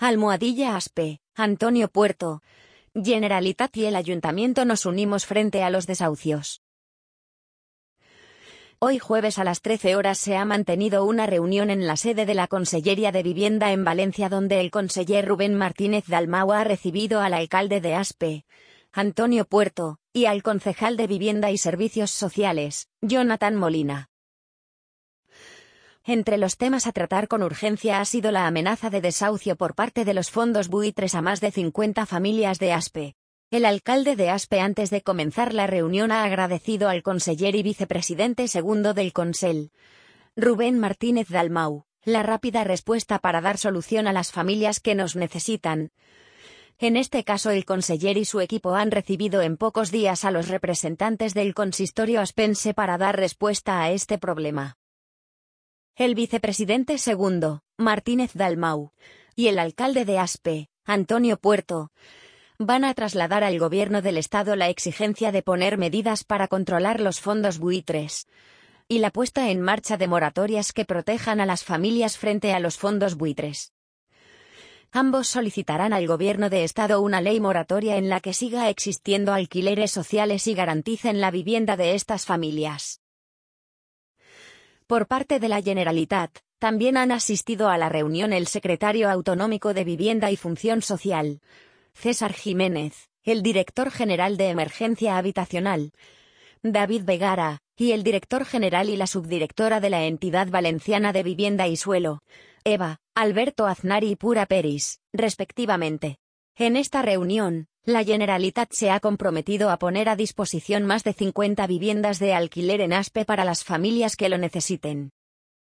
Almohadilla Aspe, Antonio Puerto. Generalitat y el Ayuntamiento nos unimos frente a los desahucios. Hoy jueves a las 13 horas se ha mantenido una reunión en la sede de la Conselleria de Vivienda en Valencia donde el conseller Rubén Martínez Dalmau ha recibido al alcalde de Aspe, Antonio Puerto, y al concejal de Vivienda y Servicios Sociales, Jonathan Molina. Entre los temas a tratar con urgencia ha sido la amenaza de desahucio por parte de los fondos buitres a más de 50 familias de Aspe. El alcalde de Aspe antes de comenzar la reunión ha agradecido al conseller y vicepresidente segundo del Consell, Rubén Martínez Dalmau, la rápida respuesta para dar solución a las familias que nos necesitan. En este caso el conseller y su equipo han recibido en pocos días a los representantes del consistorio aspense para dar respuesta a este problema. El vicepresidente segundo, Martínez Dalmau, y el alcalde de Aspe, Antonio Puerto, van a trasladar al gobierno del estado la exigencia de poner medidas para controlar los fondos buitres y la puesta en marcha de moratorias que protejan a las familias frente a los fondos buitres. Ambos solicitarán al gobierno de estado una ley moratoria en la que siga existiendo alquileres sociales y garanticen la vivienda de estas familias. Por parte de la Generalitat, también han asistido a la reunión el secretario autonómico de Vivienda y Función Social, César Jiménez, el director general de Emergencia Habitacional, David Vegara, y el director general y la subdirectora de la entidad valenciana de Vivienda y Suelo, Eva, Alberto Aznar y Pura Peris, respectivamente. En esta reunión, la Generalitat se ha comprometido a poner a disposición más de 50 viviendas de alquiler en Aspe para las familias que lo necesiten.